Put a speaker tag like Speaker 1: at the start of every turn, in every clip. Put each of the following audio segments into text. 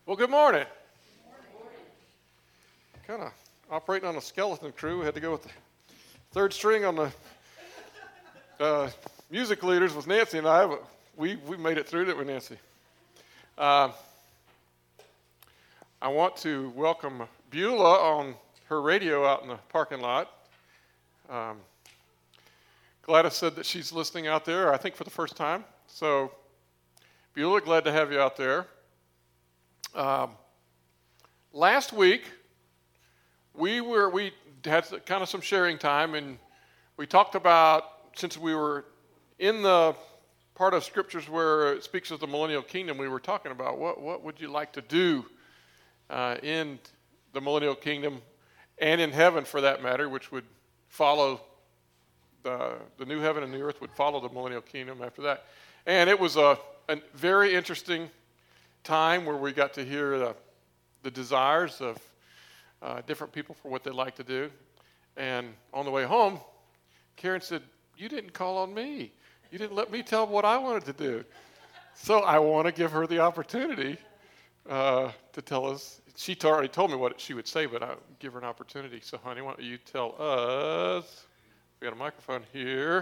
Speaker 1: Well, good morning. Kind of operating on a skeleton crew. We had to go with the third string on the music leaders with Nancy and I, but we made it through, didn't we, Nancy? I want to welcome Beulah on her radio out in the parking lot. Gladys said that she's listening out there, I think for the first time. So, Beulah, glad to have you out there. Last week, we had kind of some sharing time, and we talked about, since we were in the part of scriptures where it speaks of the millennial kingdom, we were talking about what would you like to do in the millennial kingdom and in heaven, for that matter, which would follow the new heaven and the earth would follow the millennial kingdom after that. And it was a very interesting time where we got to hear the desires of different people for what they like to do. And on the way home, Karen said, "You didn't call on me. You didn't let me tell what I wanted to do." So I want to give her the opportunity to tell us. She already told me what she would say, but I'll give her an opportunity. So, honey, why don't you tell us, we got a microphone here,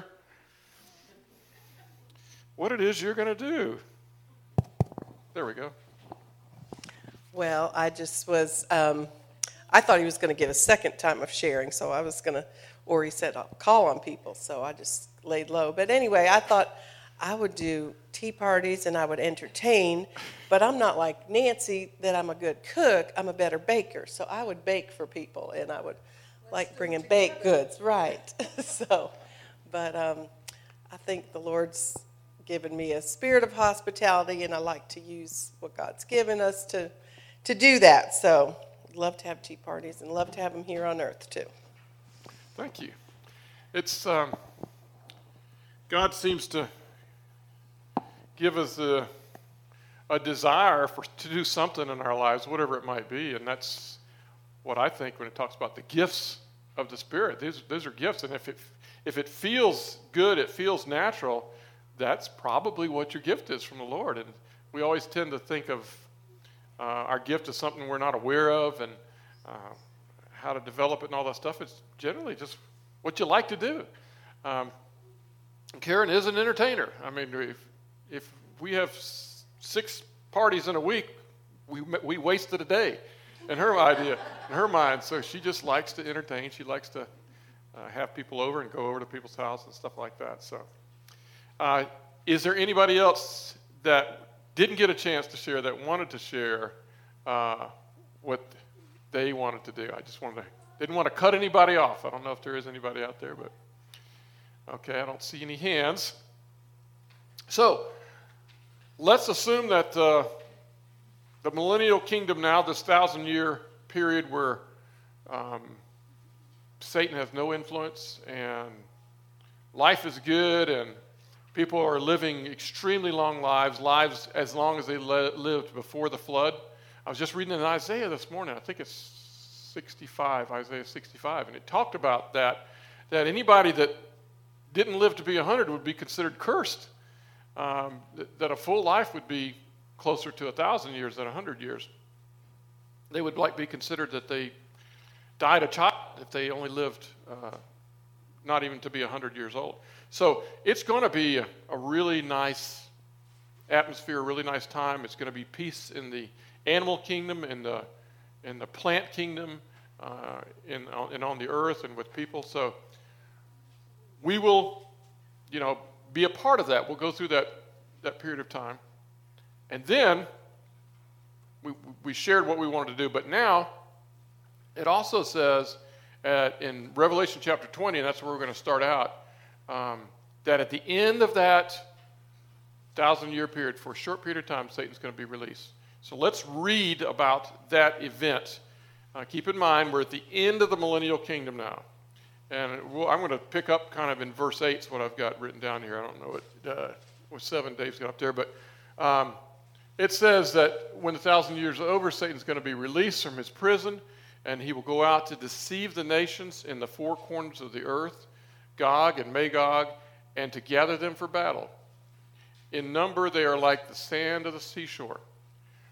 Speaker 1: what it is you're going to do. There we go.
Speaker 2: Well, I just was, I thought he was going to give a second time of sharing, so I was going to, or he said, I'll call on people, so I just laid low. But anyway, I thought I would do tea parties and I would entertain, but I'm not like Nancy that I'm a good cook. I'm a better baker, so I would bake for people, and I would like bringing baked goods, right? But I think the Lord's given me a spirit of hospitality, and I like to use what God's given us to do that. So love to have tea parties and love to have them here on earth too.
Speaker 1: Thank you. It's God seems to give us a desire to do something in our lives, whatever it might be, and that's what I think when it talks about the gifts of the Spirit. These are gifts, and if it feels good, it feels natural, that's probably what your gift is from the Lord. And we always tend to think of our gift as something we're not aware of, and how to develop it and all that stuff. It's generally just what you like to do. Karen is an entertainer. I mean, if we have 6 parties in a week, we wasted a day in her idea, in her mind. So she just likes to entertain. She likes to have people over and go over to people's house and stuff like that. So, is there anybody else that didn't get a chance to share that wanted to share what they wanted to do? I just didn't want to cut anybody off. I don't know if there is anybody out there, but okay, I don't see any hands. So let's assume that the millennial kingdom now, this 1,000-year period where Satan has no influence and life is good and people are living extremely long lives as long as they lived before the flood. I was just reading in Isaiah this morning. I think it's Isaiah 65, and it talked about that anybody that didn't live to be 100 would be considered cursed. That a full life would be closer to 1,000 years than 100 years. They would be considered that they died a child if they only lived not even to be 100 years old. So it's going to be a really nice atmosphere, a really nice time. It's going to be peace in the animal kingdom, in the plant kingdom, and on the earth and with people. So we will, be a part of that. We'll go through that period of time. And then we shared what we wanted to do. But now it also says in Revelation chapter 20, and that's where we're going to start out, that at the end of that 1,000-year period, for a short period of time, Satan's going to be released. So let's read about that event. Keep in mind, we're at the end of the millennial kingdom now. And I'm going to pick up kind of in verse 8 is what I've got written down here. I don't know what 7 Dave's got up there, but it says that when the 1,000 years are over, Satan's going to be released from his prison, and he will go out to deceive the nations in the 4 corners of the earth, Gog and Magog, and to gather them for battle. In number, they are like the sand of the seashore.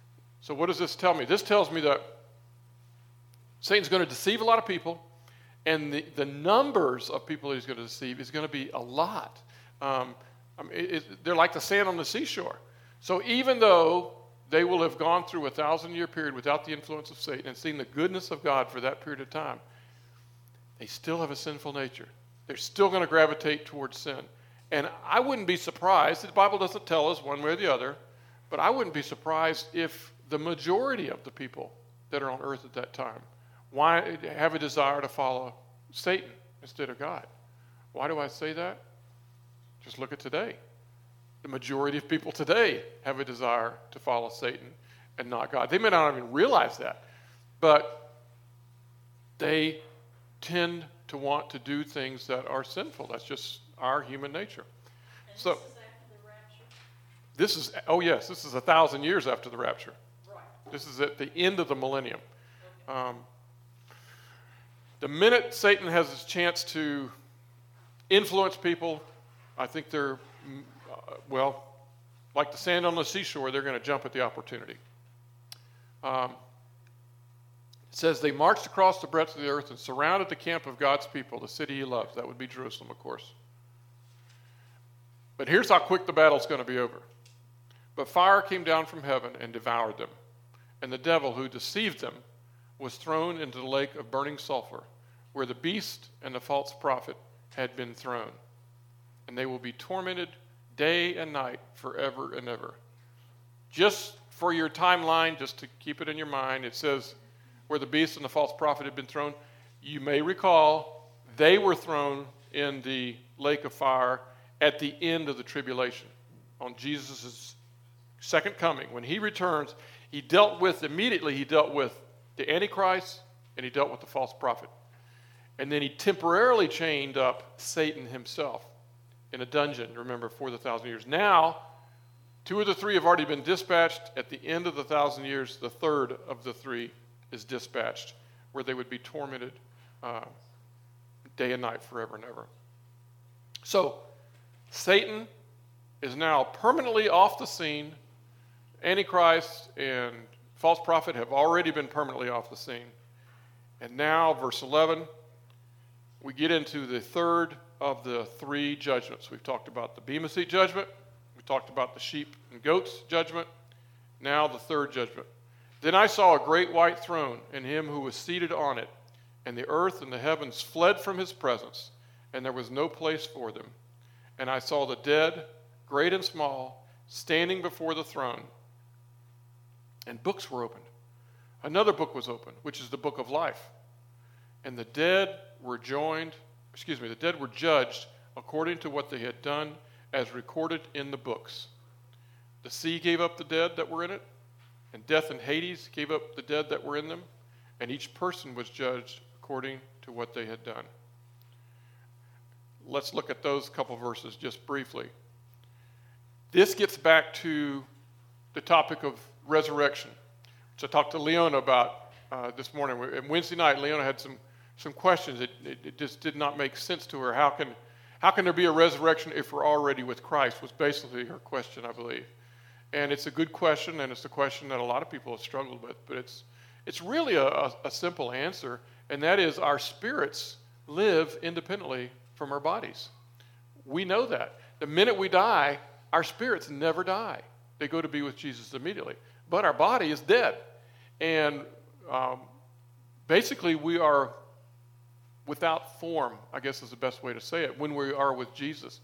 Speaker 1: So what does this tell me? This tells me that Satan's going to deceive a lot of people, and the numbers of people he's going to deceive is going to be a lot. They're like the sand on the seashore. So even though they will have gone through a 1,000-year period without the influence of Satan and seen the goodness of God for that period of time, they still have a sinful nature. They're still going to gravitate towards sin. And I wouldn't be surprised, the Bible doesn't tell us one way or the other, but I wouldn't be surprised if the majority of the people that are on earth at that time have a desire to follow Satan instead of God. Why do I say that? Just look at today. The majority of people today have a desire to follow Satan and not God. They may not even realize that, but they tend to want to do things that are sinful. That's just our human nature.
Speaker 3: And
Speaker 1: So
Speaker 3: this is after the rapture?
Speaker 1: this is 1,000 years after the rapture.
Speaker 3: Right.
Speaker 1: This is at the end of the millennium. The minute Satan has his chance to influence people, I think they're, like the sand on the seashore, they're going to jump at the opportunity. It says, they marched across the breadth of the earth and surrounded the camp of God's people, the city he loves. That would be Jerusalem, of course. But here's how quick the battle's going to be over. But fire came down from heaven and devoured them. And the devil who deceived them was thrown into the lake of burning sulfur, where the beast and the false prophet had been thrown. And they will be tormented day and night forever and ever. Just for your timeline, just to keep it in your mind, it says where the beast and the false prophet had been thrown. You may recall they were thrown in the lake of fire at the end of the tribulation, on Jesus' second coming. When he returns, he dealt with the Antichrist and he dealt with the false prophet. And then he temporarily chained up Satan himself in a dungeon, remember, for the 1,000 years. Now, 2 of the 3 have already been dispatched. At the end of the 1,000 years, the third of the 3 is dispatched, where they would be tormented day and night forever and ever. So, Satan is now permanently off the scene. Antichrist and false prophet have already been permanently off the scene. And now, verse 11, we get into the third of the 3 judgments. We've talked about the Bema Seat judgment. We talked about the sheep and goats judgment. Now the third judgment. Then I saw a great white throne and him who was seated on it, and the earth and the heavens fled from his presence, and there was no place for them. And I saw the dead, great and small, standing before the throne, and books were opened. Another book was opened, which is the book of life. And the dead were judged according to what they had done, as recorded in the books. The sea gave up the dead that were in it, and death and Hades gave up the dead that were in them, and each person was judged according to what they had done. Let's look at those couple verses just briefly. This gets back to the topic of resurrection, which I talked to Leona about this morning. And Wednesday night, Leona had some questions. It just did not make sense to her. How can there be a resurrection if we're already with Christ, was basically her question, I believe. And it's a good question, and it's a question that a lot of people have struggled with. But it's really a simple answer, and that is our spirits live independently from our bodies. We know that. The minute we die, our spirits never die. They go to be with Jesus immediately. But our body is dead. And basically we are without form, I guess is the best way to say it, when we are with Jesus.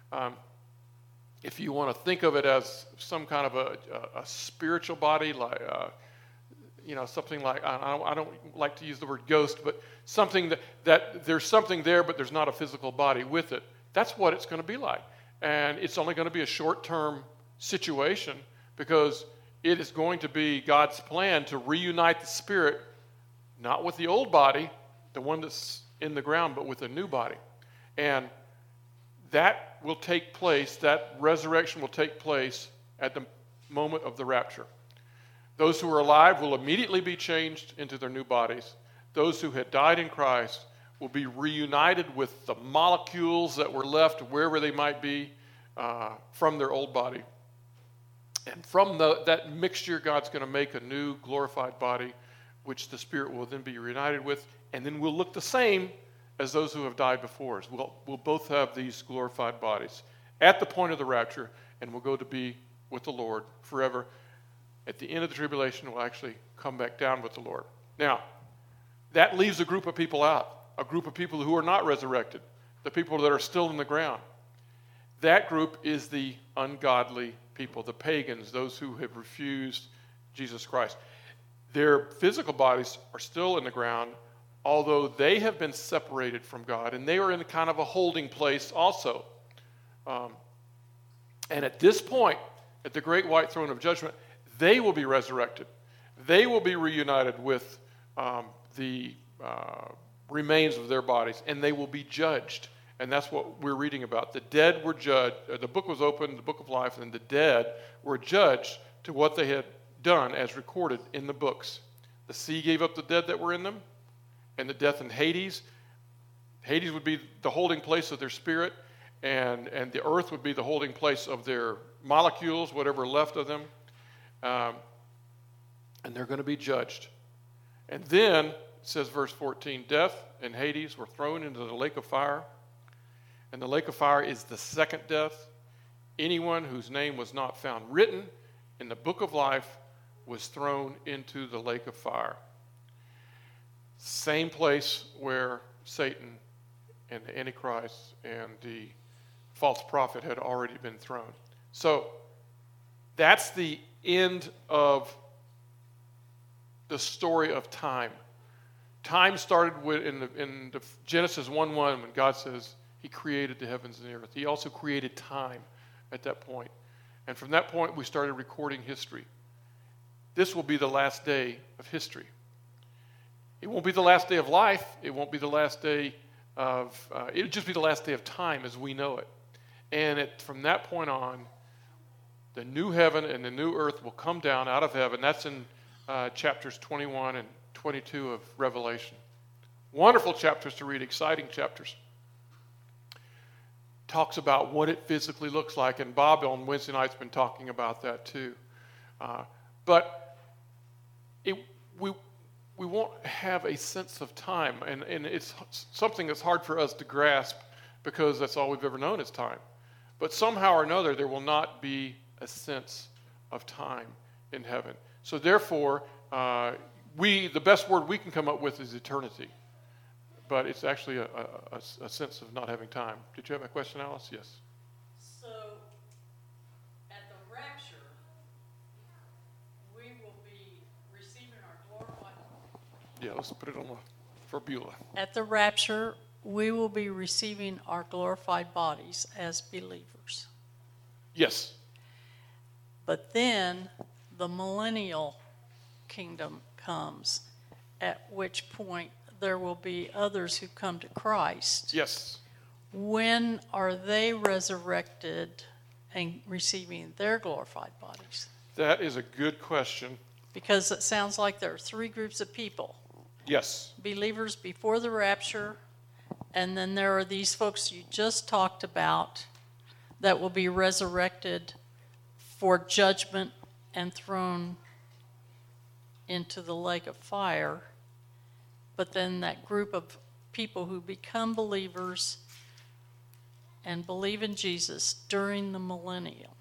Speaker 1: If you want to think of it as some kind of a spiritual body, like something like, I don't like to use the word ghost, but something that there's something there, but there's not a physical body with it. That's what it's going to be like. And it's only going to be a short-term situation, because it is going to be God's plan to reunite the spirit, not with the old body, the one that's in the ground, but with a new body. And that will take place, that resurrection will take place at the moment of the rapture. Those who are alive will immediately be changed into their new bodies. Those who had died in Christ will be reunited with the molecules that were left wherever they might be from their old body. And from that mixture, God's going to make a new glorified body, which the Spirit will then be reunited with, and then we'll look the same as those who have died before us. We'll both have these glorified bodies at the point of the rapture, and we'll go to be with the Lord forever. At the end of the tribulation, we'll actually come back down with the Lord. Now, that leaves a group of people out, a group of people who are not resurrected, the people that are still in the ground. That group is the ungodly people, the pagans, those who have refused Jesus Christ. Their physical bodies are still in the ground, although they have been separated from God, and they are in kind of a holding place also. And at this point, at the great white throne of judgment, they will be resurrected. They will be reunited with the remains of their bodies, and they will be judged. And that's what we're reading about. The dead were judged. The book was opened, the book of life, and the dead were judged to what they had done as recorded in the books. The sea gave up the dead that were in them, and the death in Hades. Hades would be the holding place of their spirit, and the earth would be the holding place of their molecules, whatever left of them. And they're going to be judged. And then, it says verse 14, death and Hades were thrown into the lake of fire. And the lake of fire is the second death. Anyone whose name was not found written in the book of life was thrown into the lake of fire. Same place where Satan and the Antichrist and the false prophet had already been thrown. So that's the end of the story of time. Time started in the Genesis 1:1 when God says He created the heavens and the earth. He also created time at that point. And from that point, we started recording history. This will be the last day of history. It won't be the last day of life. It won't be the last day of, it'll just be the last day of time as we know it. And from that point on, the new heaven and the new earth will come down out of heaven. That's in chapters 21 and 22 of Revelation. Wonderful chapters to read, exciting chapters. Talks about what it physically looks like, and Bob on Wednesday night's been talking about that too. But we won't have a sense of time, and it's something that's hard for us to grasp because that's all we've ever known is time. But somehow or another, there will not be a sense of time in heaven. So therefore, the best word we can come up with is eternity. But it's actually a sense of not having time. Did you have a question, Alice? Yes.
Speaker 3: So, at the rapture, we will be receiving our glorified.
Speaker 1: Yeah, let's put it on for Beulah.
Speaker 3: At the rapture, we will be receiving our glorified bodies as believers.
Speaker 1: Yes.
Speaker 3: But then the millennial kingdom comes, at which point there will be others who come to Christ.
Speaker 1: Yes.
Speaker 3: When are they resurrected and receiving their glorified bodies?
Speaker 1: That is a good question.
Speaker 3: Because it sounds like there are three groups of people.
Speaker 1: Yes.
Speaker 3: Believers before the rapture, and then there are these folks you just talked about that will be resurrected for judgment and thrown into the lake of fire. But then that group of people who become believers and believe in Jesus during the millennium.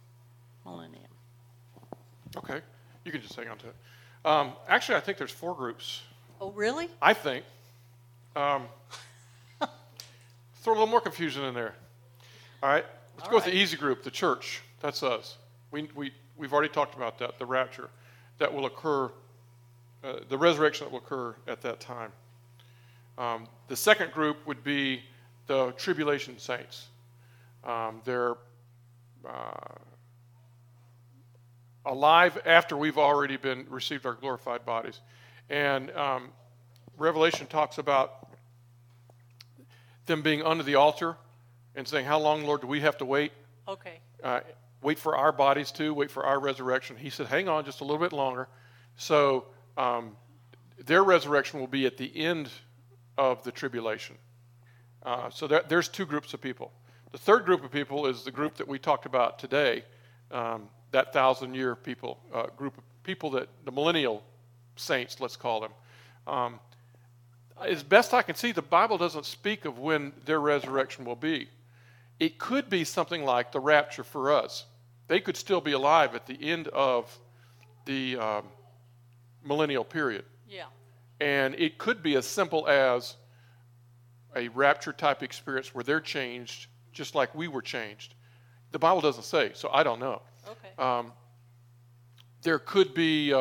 Speaker 1: Okay. You can just hang on to it. Actually, I think there's 4 groups.
Speaker 3: Oh, really?
Speaker 1: I think. Throw a little more confusion in there. All right. Let's go with the easy group, the church. That's us. We've already talked about that, the rapture that will occur, the resurrection that will occur at that time. The second group would be the tribulation saints. They're alive after we've already received our glorified bodies. And Revelation talks about them being under the altar and saying, how long, Lord, do we have to wait?
Speaker 3: Okay.
Speaker 1: Wait for our bodies too, wait for our resurrection. He said, hang on just a little bit longer. So their resurrection will be at the end of the tribulation. So there's 2 groups of people. The third group of people is the group that we talked about today, that 1,000-year people, group of people, that the millennial saints, let's call them. As best I can see, the Bible doesn't speak of when their resurrection will be. It could be something like the rapture for us. They could still be alive at the end of the millennial period.
Speaker 3: Yeah.
Speaker 1: And it could be as simple as a rapture type experience where they're changed just like we were changed. The Bible doesn't say, so I don't know.
Speaker 3: Okay.
Speaker 1: There could be,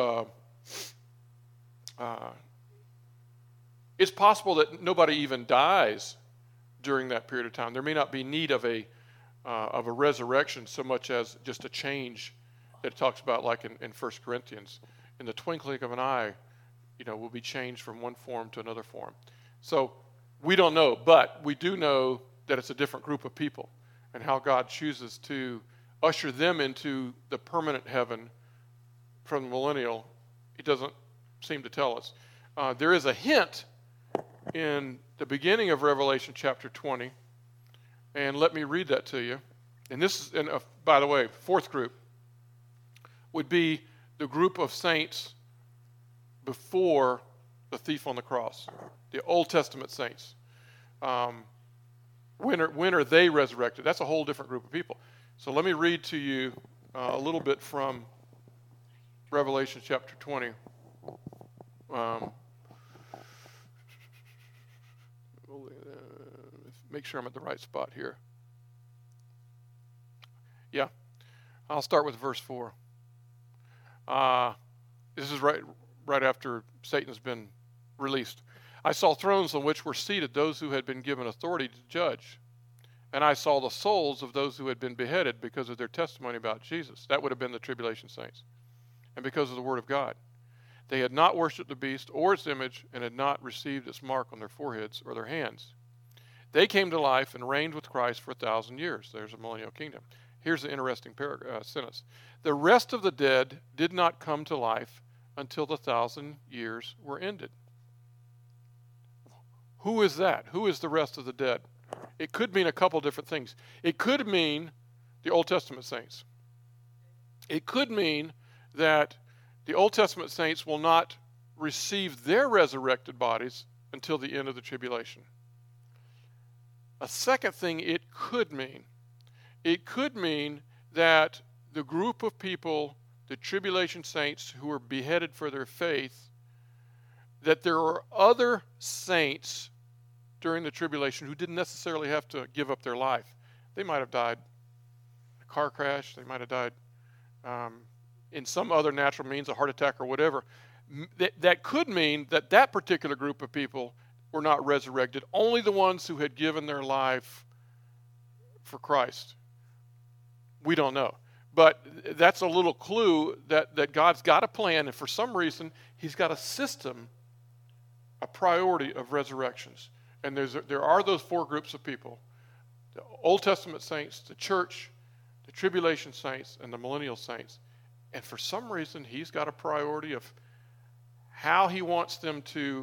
Speaker 1: it's possible that nobody even dies during that period of time. There may not be need of a resurrection so much as just a change that it talks about, like in 1 Corinthians. In the twinkling of an eye, we'll be changed from one form to another form. So we don't know, but we do know that it's a different group of people, and how God chooses to usher them into the permanent heaven from the millennial, He doesn't seem to tell us. There is a hint in the beginning of Revelation chapter 20, and let me read that to you. And this is, by the way, fourth group would be the group of saints before the thief on the cross, the Old Testament saints. When are they resurrected? That's a whole different group of people. So let me read to you a little bit from Revelation chapter 20. Make sure I'm at the right spot here. Yeah, I'll start with verse 4. This is right after Satan's been released. I saw thrones on which were seated those who had been given authority to judge. And I saw the souls of those who had been beheaded because of their testimony about Jesus. That would have been the tribulation saints. And because of the word of God. They had not worshipped the beast or its image, and had not received its mark on their foreheads or their hands. They came to life and reigned with Christ for 1,000 years. There's a millennial kingdom. Here's an interesting sentence. The rest of the dead did not come to life until the 1,000 years were ended. Who is that? Who is the rest of the dead? It could mean a couple different things. It could mean the Old Testament saints. It could mean that the Old Testament saints will not receive their resurrected bodies until the end of the tribulation. A second thing it could mean that the group of people, the tribulation saints who were beheaded for their faith, that there are other saints during the tribulation who didn't necessarily have to give up their life. They might have died in a car crash. They might have died in some other natural means, a heart attack or whatever. That could mean that particular group of people were not resurrected. Only the ones who had given their life for Christ. We don't know. But that's a little clue that God's got a plan, and for some reason, He's got a system, a priority of resurrections. And there are those four groups of people: the Old Testament saints, the church, the tribulation saints, and the millennial saints. And for some reason, He's got a priority of how He wants them to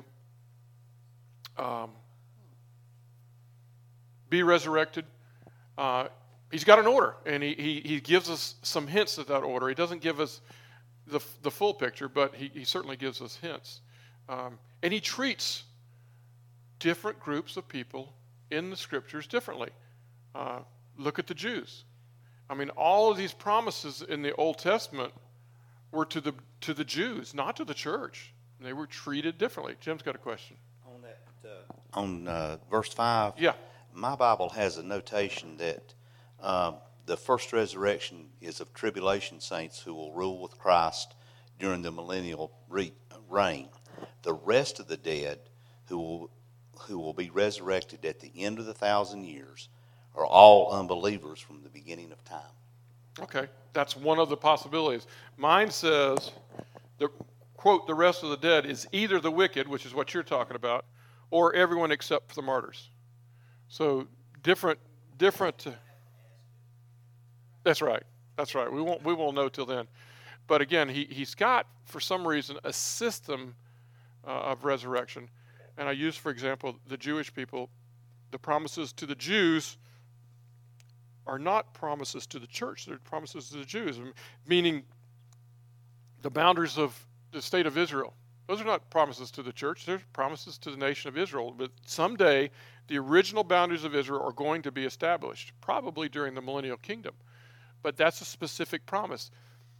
Speaker 1: be resurrected. He's got an order, and he gives us some hints of that order. He doesn't give us the full picture, but he certainly gives us hints. And He treats different groups of people in the Scriptures differently. Look at the Jews. I mean, all of these promises in the Old Testament were to the Jews, not to the church. They were treated differently. Jim's got a question.
Speaker 4: On verse 5,
Speaker 1: yeah,
Speaker 4: my Bible has a notation that the first resurrection is of tribulation saints who will rule with Christ during the millennial reign. The rest of the dead who will be resurrected at the end of the 1,000 years are all unbelievers from the beginning of time.
Speaker 1: Okay, that's one of the possibilities. Mine says, quote, the rest of the dead is either the wicked, which is what you're talking about, or everyone except for the martyrs. So different. That's right. We won't know till then. But again, he's got, for some reason, a system of resurrection. And I use, for example, the Jewish people. The promises to the Jews are not promises to the church. They're promises to the Jews, meaning the boundaries of the state of Israel. Those are not promises to the church. They're promises to the nation of Israel. But someday, the original boundaries of Israel are going to be established, probably during the millennial kingdom. But that's a specific promise.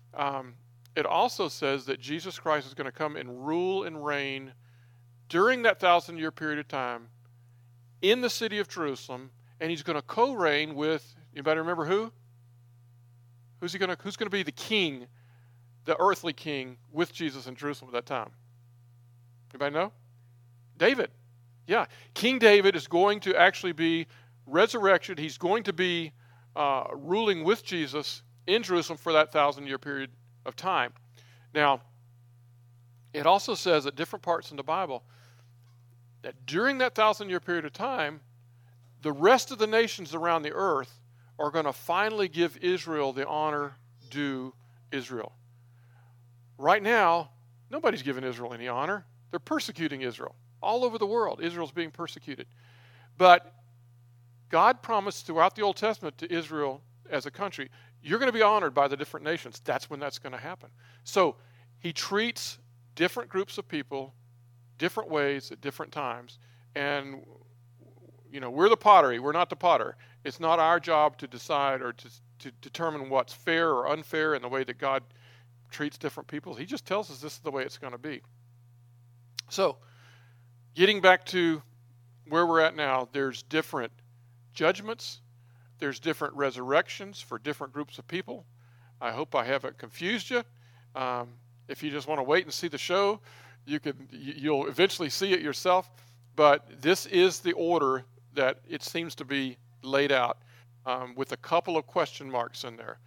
Speaker 1: It also says that Jesus Christ is going to come and rule and reign during that 1,000-year period of time in the city of Jerusalem, and he's going to co-reign with, anybody remember who? Who's going to be the king, the earthly king, with Jesus in Jerusalem at that time? Anybody know? David. Yeah. King David is going to actually be resurrected. He's going to be ruling with Jesus in Jerusalem for that 1,000-year period of time. Now, it also says at different parts in the Bible that during that 1,000-year period of time, the rest of the nations around the earth are going to finally give Israel the honor due Israel. Right now, nobody's giving Israel any honor. They're persecuting Israel. All over the world, Israel's being persecuted. But God promised throughout the Old Testament to Israel as a country, you're going to be honored by the different nations. That's when that's going to happen. So he treats different groups of people different ways at different times. And, we're the pottery. We're not the potter. It's not our job to decide or to determine what's fair or unfair in the way that God treats different people. He just tells us this is the way it's going to be. So, getting back to where we're at now, there's different judgments. There's different resurrections for different groups of people. I hope I haven't confused you. If you just want to wait and see the show, you'll eventually see it yourself. But this is the order that it seems to be laid out, with a couple of question marks in there.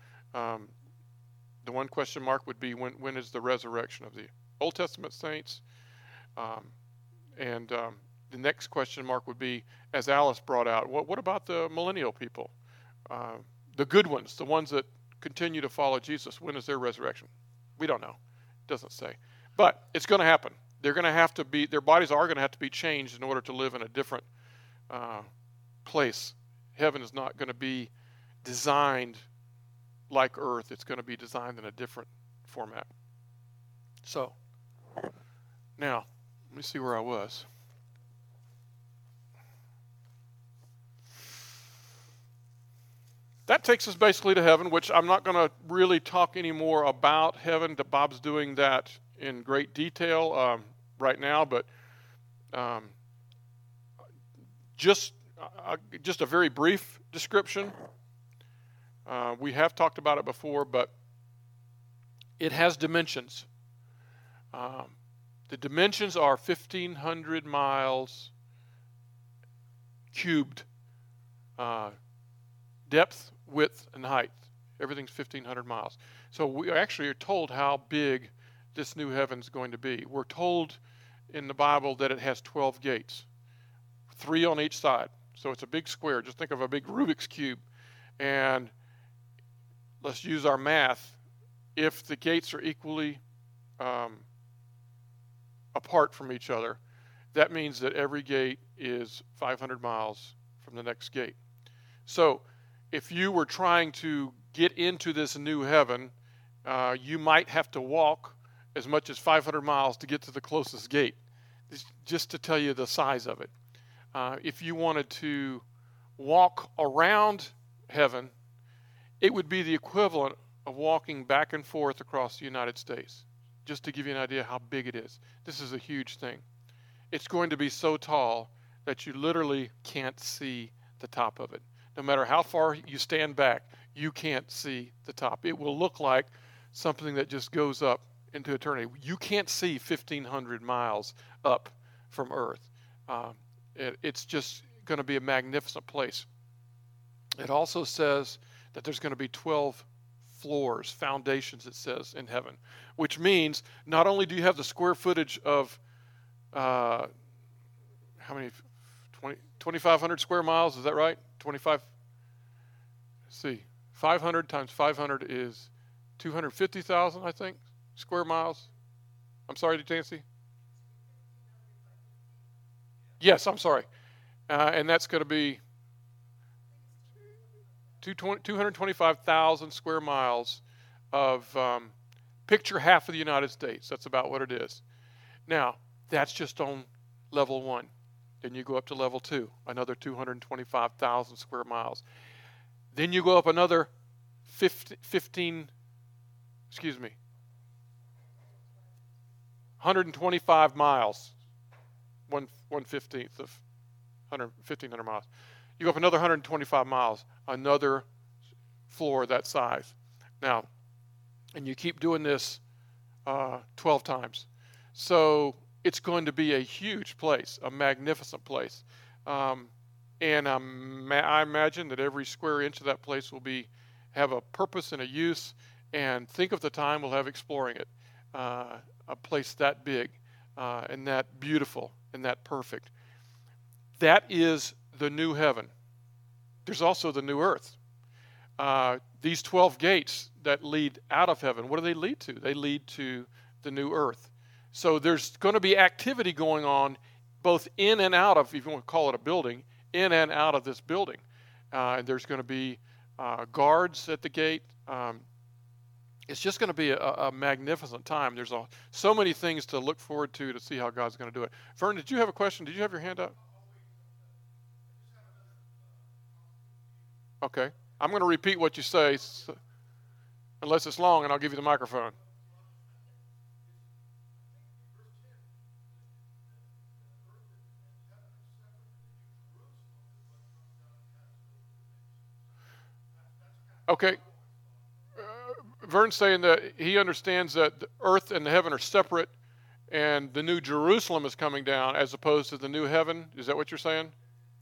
Speaker 1: The one question mark would be when is the resurrection of the Old Testament saints? The next question mark would be, as Alice brought out, what about the millennial people? The good ones, the ones that continue to follow Jesus. When is their resurrection? We don't know. It doesn't say. But it's going to happen. They're going to have to be, their bodies are going to have to be changed in order to live in a different place. Heaven is not going to be designed like earth. It's going to be designed in a different format. So, now, let me see where I was. That takes us basically to heaven, which I'm not going to really talk anymore about heaven. Bob's doing that in great detail right now, but just a very brief description. We have talked about it before, but it has dimensions. The dimensions are 1,500 miles cubed, depth, width, and height. Everything's 1,500 miles. So we actually are told how big this new heaven's going to be. We're told in the Bible that it has 12 gates, 3 on each side. So it's a big square. Just think of a big Rubik's Cube. And let's use our math. If the gates are equally apart from each other, that means that every gate is 500 miles from the next gate. So if you were trying to get into this new heaven, you might have to walk as much as 500 miles to get to the closest gate, just to tell you the size of it. If you wanted to walk around heaven, it would be the equivalent of walking back and forth across the United States, just to give you an idea how big it is. This is a huge thing. It's going to be so tall that you literally can't see the top of it. No matter how far you stand back, you can't see the top. It will look like something that just goes up into eternity. You can't see 1,500 miles up from Earth. It's just going to be a magnificent place. It also says that there's going to be 12 floors, foundations, it says, in heaven, which means not only do you have the square footage of how many? 2,500 square miles, is that right? 25. Let's see. 500 times 500 is 250,000, I think, square miles. I'm sorry, Nancy? Yes, I'm sorry. And that's going to be 225,000 square miles of picture half of the United States. That's about what it is. Now, that's just on level 1. Then you go up to level 2, another 225,000 square miles. Then you go up another 125 miles, 1/15 of 1,500 miles. You go up another 125 miles, another floor that size. Now, and you keep doing this 12 times. So it's going to be a huge place, a magnificent place. And I imagine that every square inch of that place will have a purpose and a use. And think of the time we'll have exploring it. A place that big and that beautiful and that perfect. That is the new heaven. There's also the new earth. These 12 gates that lead out of heaven, what do they lead to? They lead to the new earth. So there's going to be activity going on both in and out of, if you want to call it a building, in and out of this building. And there's going to be guards at the gate. It's just going to be a magnificent time. There's so many things to look forward to see how God's going to do it. Vern, did you have a question? Did you have your hand up? Okay. I'm going to repeat what you say, unless it's long, and I'll give you the microphone. Okay. Vern's saying that he understands that the earth and the heaven are separate, and the new Jerusalem is coming down as opposed to the new heaven. Is that what you're saying?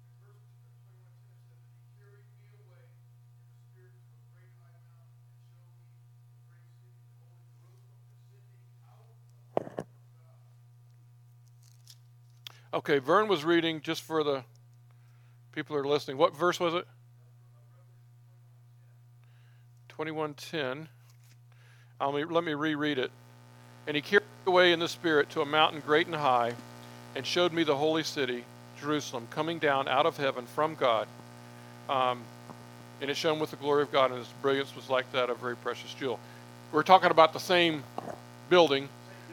Speaker 1: Okay, Vern was reading, just for the people who are listening. What verse was it? 21:10. Let me reread it. And he carried me away in the Spirit to a mountain great and high, and showed me the holy city, Jerusalem, coming down out of heaven from God. And it shone with the glory of God, and its brilliance was like that of a very precious jewel. We're talking about the same building.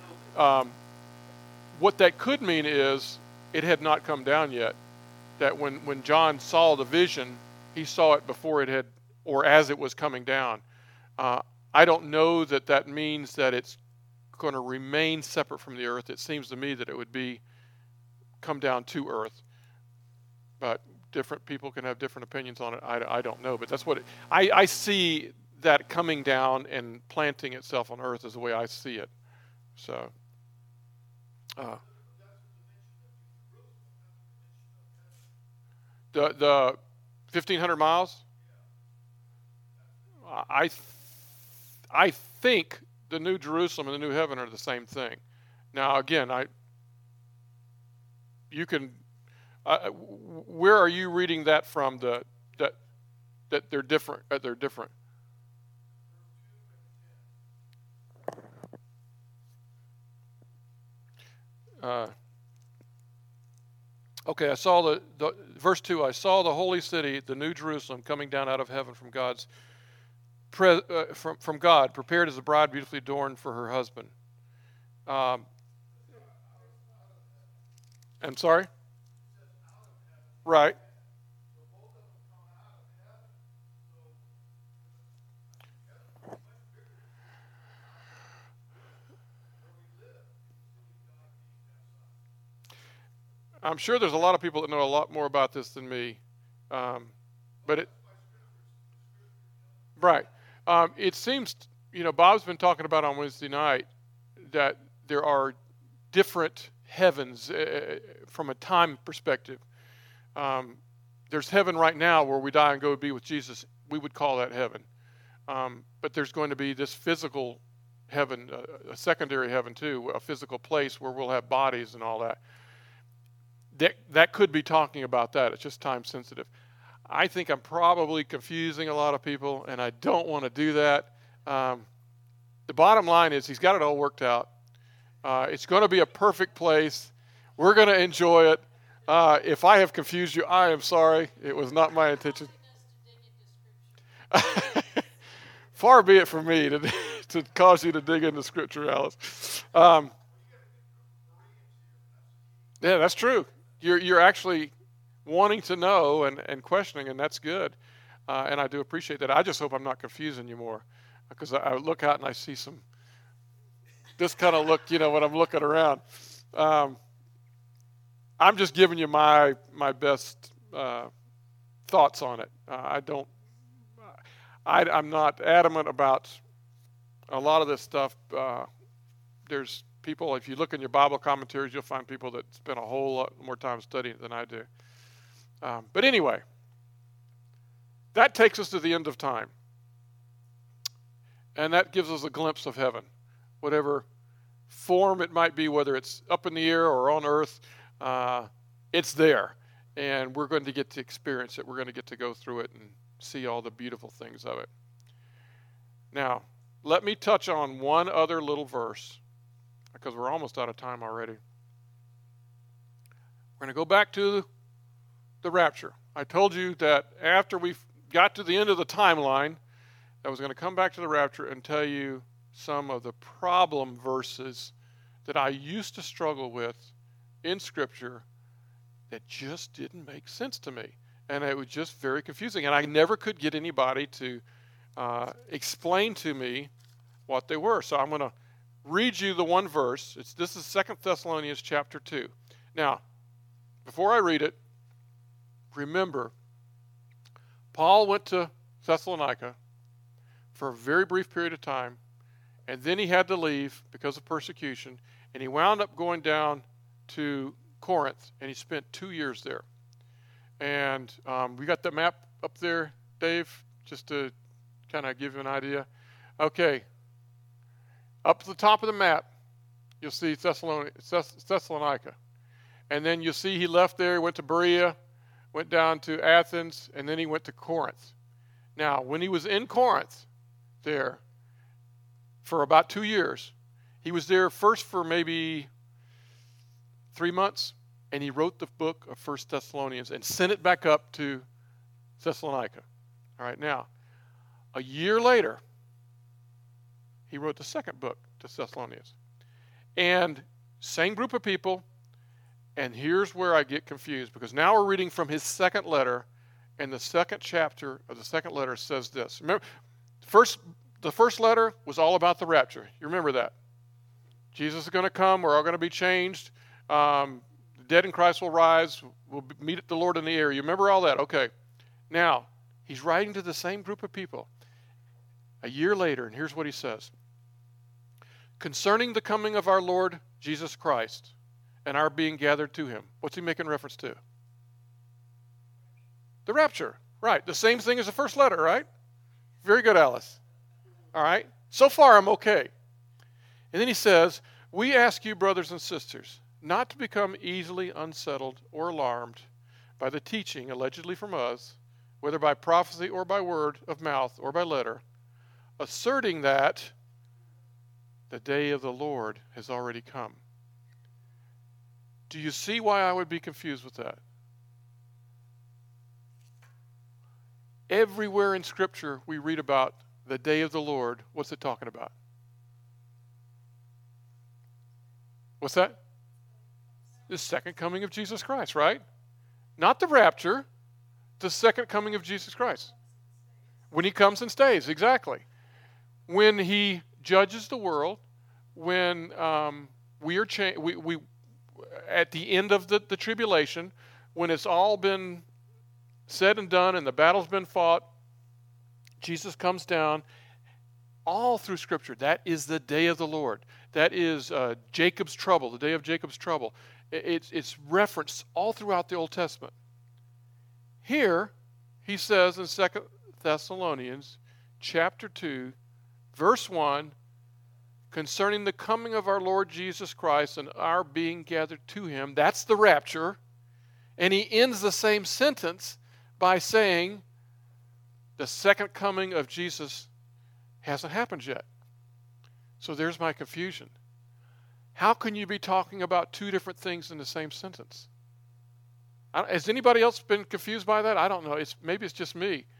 Speaker 1: What that could mean is it had not come down yet. That when John saw the vision, he saw it before it had, or as it was coming down. I don't know that means that it's going to remain separate from the earth. It seems to me that it would come down to earth. But different people can have different opinions on it. I don't know, but that's what I see, that coming down and planting itself on earth is the way I see it. So. The 1,500 miles. I think the New Jerusalem and the New Heaven are the same thing. Now, again, you can. Where are you reading that from? That they're different. They're different. Okay, I saw the verse 2. I saw the holy city, the New Jerusalem, coming down out of heaven from from God, prepared as a bride beautifully adorned for her husband. I'm sorry? Right. I'm sure there's a lot of people that know a lot more about this than me, but right. It seems, Bob's been talking about on Wednesday night that there are different heavens from a time perspective. There's heaven right now where we die and go be with Jesus. We would call that heaven. But there's going to be this physical heaven, a secondary heaven too, a physical place where we'll have bodies and all that. That could be talking about that. It's just time sensitive. I think I'm probably confusing a lot of people, and I don't want to do that. The bottom line is he's got it all worked out. It's going to be a perfect place. We're going to enjoy it. If I have confused you, I am sorry. It was not my intention. Far be it from me to cause you to dig into Scripture, Alice. Yeah, that's true. You're actually wanting to know and questioning, and that's good. And I do appreciate that. I just hope I'm not confusing you more, because I look out and I see this kind of look, when I'm looking around. I'm just giving you my best thoughts on it. I'm not adamant about a lot of this stuff. There's people, if you look in your Bible commentaries, you'll find people that spend a whole lot more time studying it than I do. But anyway, that takes us to the end of time. And that gives us a glimpse of heaven, whatever form it might be, whether it's up in the air or on earth, it's there. And we're going to get to experience it. We're going to get to go through it and see all the beautiful things of it. Now, let me touch on one other little verse, because we're almost out of time already. We're going to go back to the rapture. I told you that after we got to the end of the timeline, I was going to come back to the rapture and tell you some of the problem verses that I used to struggle with in Scripture that just didn't make sense to me. And it was just very confusing. And I never could get anybody to explain to me what they were. So I'm going to read you the one verse. This is 2 Thessalonians chapter 2. Now, before I read it, remember, Paul went to Thessalonica for a very brief period of time, and then he had to leave because of persecution, and he wound up going down to Corinth, and he spent 2 years there. And we got the map up there, Dave, just to kind of give you an idea. Okay, up to the top of the map, you'll see Thessalonica. And then you'll see he left there, went to Berea, went down to Athens, and then he went to Corinth. Now, when he was in Corinth there for about 2 years, he was there first for maybe 3 months, and he wrote the book of 1 Thessalonians and sent it back up to Thessalonica. All right, now, a year later, he wrote the second book to Thessalonians. And same group of people, and here's where I get confused, because now we're reading from his second letter, and the second chapter of the second letter says this. Remember, the first letter was all about the rapture. You remember that? Jesus is going to come. We're all going to be changed. The dead in Christ will rise. We'll meet the Lord in the air. You remember all that? Okay. Now, he's writing to the same group of people a year later, and here's what he says. Concerning the coming of our Lord Jesus Christ and our being gathered to him. What's he making reference to? The rapture. Right. The same thing as the first letter, right? Very good, Alice. All right. So far, I'm okay. And then he says, we ask you, brothers and sisters, not to become easily unsettled or alarmed by the teaching allegedly from us, whether by prophecy or by word of mouth or by letter, asserting that the day of the Lord has already come. Do you see why I would be confused with that? Everywhere in Scripture we read about the day of the Lord, what's it talking about? What's that? The second coming of Jesus Christ, right? Not the rapture, the second coming of Jesus Christ. When he comes and stays, exactly. When he judges the world, when we are we at the end of the tribulation, when it's all been said and done and the battle's been fought, Jesus comes down. All through Scripture, that is the day of the Lord. That is Jacob's trouble, the day of Jacob's trouble. It's referenced all throughout the Old Testament. Here, he says in 2 Thessalonians chapter 2, verse 1, concerning the coming of our Lord Jesus Christ and our being gathered to him, that's the rapture. And he ends the same sentence by saying, the second coming of Jesus hasn't happened yet. So there's my confusion. How can you be talking about two different things in the same sentence? Has anybody else been confused by that? I don't know. Maybe it's just me.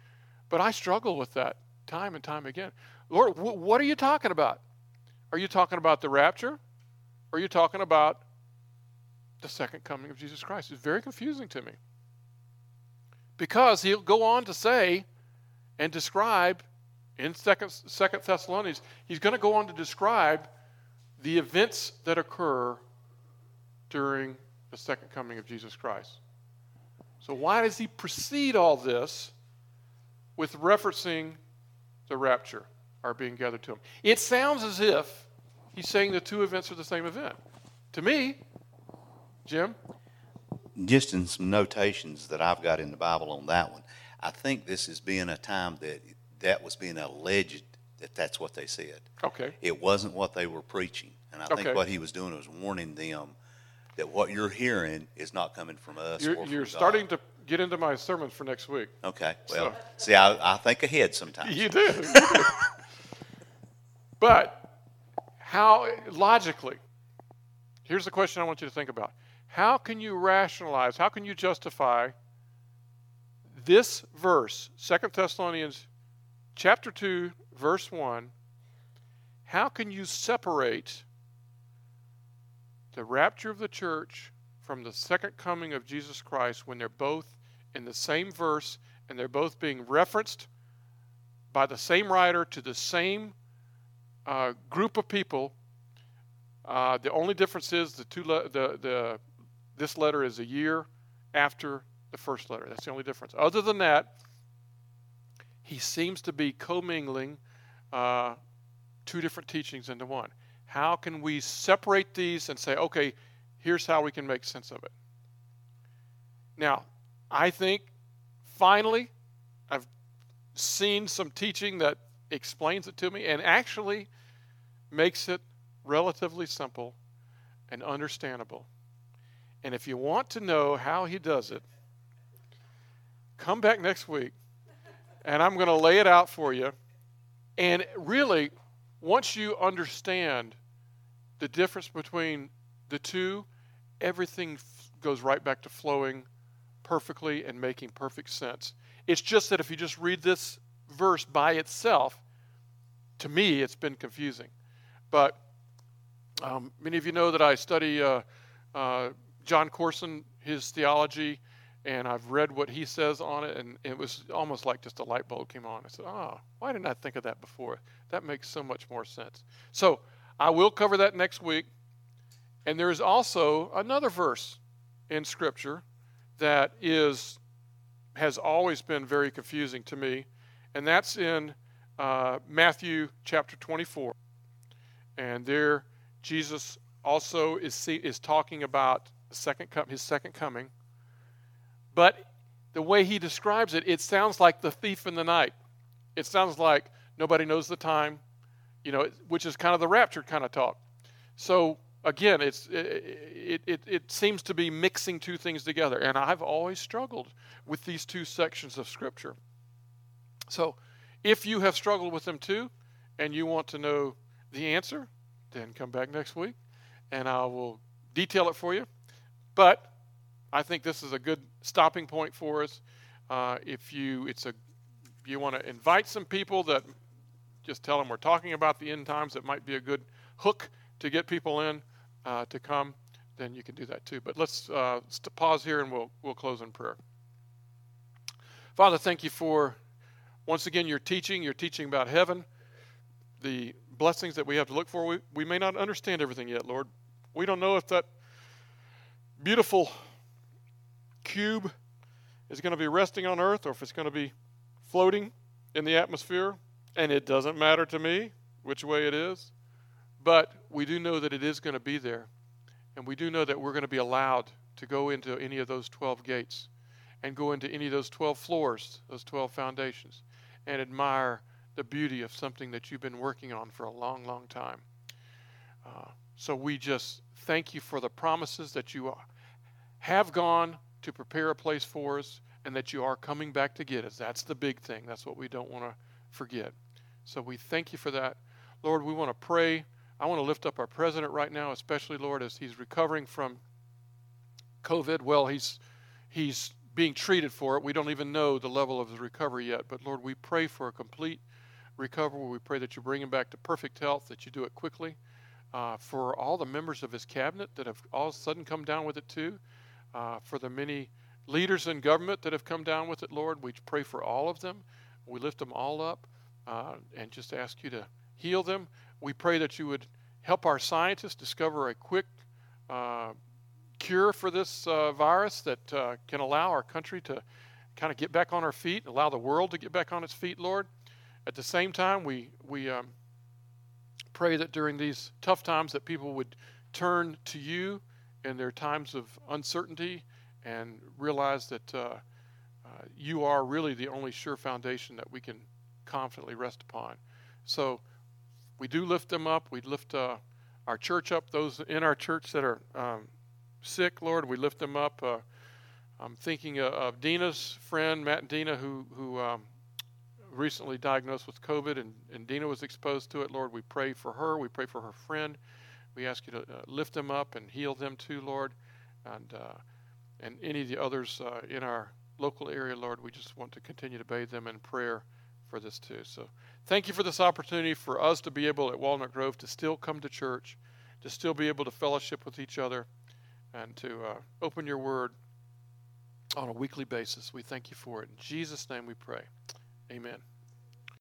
Speaker 1: But I struggle with that time and time again. Lord, what are you talking about? Are you talking about the rapture? Or are you talking about the second coming of Jesus Christ? It's very confusing to me. Because he'll go on to say and describe in Second Thessalonians, he's going to go on to describe the events that occur during the second coming of Jesus Christ. So why does he precede all this with referencing the rapture, our being gathered to him? It sounds as if he's saying the two events are the same event. To me, Jim?
Speaker 4: Just in some notations that I've got in the Bible on that one, I think this is being a time that was being alleged that that's what they said.
Speaker 1: Okay.
Speaker 4: It wasn't what they were preaching. And I think what he was doing was warning them that what you're hearing is not coming from us.
Speaker 1: You're starting to get into my sermons for next week.
Speaker 4: Okay. Well, see, I think ahead sometimes.
Speaker 1: You do. But how, logically, here's the question I want you to think about. How can you rationalize, how can you justify this verse, 2 Thessalonians chapter 2, verse 1, how can you separate the rapture of the church from the second coming of Jesus Christ when they're both in the same verse and they're both being referenced by the same writer to the same group of people? The only difference is this letter is a year after the first letter. That's the only difference. Other than that, he seems to be commingling two different teachings into one. How can we separate these and say, okay, here's how we can make sense of it? Now, I think finally I've seen some teaching that explains it to me and actually makes it relatively simple and understandable. And if you want to know how he does it, come back next week and I'm going to lay it out for you. And really, once you understand the difference between the two, everything goes right back to flowing perfectly and making perfect sense. It's just that if you just read this verse by itself, to me, it's been confusing. But many of you know that I study John Corson, his theology, and I've read what he says on it, and it was almost like just a light bulb came on. I said, why didn't I think of that before? That makes so much more sense. So I will cover that next week. And there is also another verse in Scripture that has always been very confusing to me, and that's in Matthew chapter 24. And there Jesus also is talking about his second coming. But the way he describes it, it sounds like the thief in the night. It sounds like nobody knows the time, which is kind of the rapture kind of talk. So again, it seems to be mixing two things together, and I've always struggled with these two sections of Scripture. So if you have struggled with them too, and you want to know the answer, then come back next week, and I will detail it for you. But I think this is a good stopping point for us. If you want to invite some people, that just tell them we're talking about the end times, it might be a good hook to get people in to come, then you can do that too. But let's pause here and we'll close in prayer. Father, thank you for, once again, your teaching about heaven, the blessings that we have to look for. We may not understand everything yet, Lord. We don't know if that beautiful cube is going to be resting on earth or if it's going to be floating in the atmosphere, and it doesn't matter to me which way it is, but we do know that it is going to be there, and we do know that we're going to be allowed to go into any of those 12 gates and go into any of those 12 floors, those 12 foundations, and admire the beauty of something that you've been working on for a long, long time. So we just thank you for the promises that you have gone to prepare a place for us, and that you are coming back to get us. That's the big thing. That's what we don't want to forget. So we thank you for that. Lord, we want to pray. I want to lift up our president right now, especially, Lord, as he's recovering from COVID. Well, he's being treated for it. We don't even know the level of his recovery yet. But, Lord, we pray for a complete recovery. We pray that you bring him back to perfect health, that you do it quickly. For all the members of his cabinet that have all of a sudden come down with it too. For the many leaders in government that have come down with it, Lord, we pray for all of them. We lift them all up and just ask you to heal them. We pray that you would help our scientists discover a quick cure for this virus that can allow our country to kind of get back on our feet, allow the world to get back on its feet, Lord. At the same time, we pray that during these tough times that people would turn to you in their times of uncertainty and realize that you are really the only sure foundation that we can confidently rest upon. So we do lift them up. We lift our church up, those in our church that are sick, Lord. We lift them up. I'm thinking of Dina's friend, Matt and Dina, who recently diagnosed with COVID, and Dina was exposed to it. Lord, we pray for her. We pray for her friend. We ask you to lift them up and heal them too, Lord, and any of the others in our local area, Lord. We just want to continue to bathe them in prayer for this too. So thank you for this opportunity for us to be able at Walnut Grove to still come to church, to still be able to fellowship with each other, and to open your word on a weekly basis. We thank you for it. In Jesus' name we pray. Amen.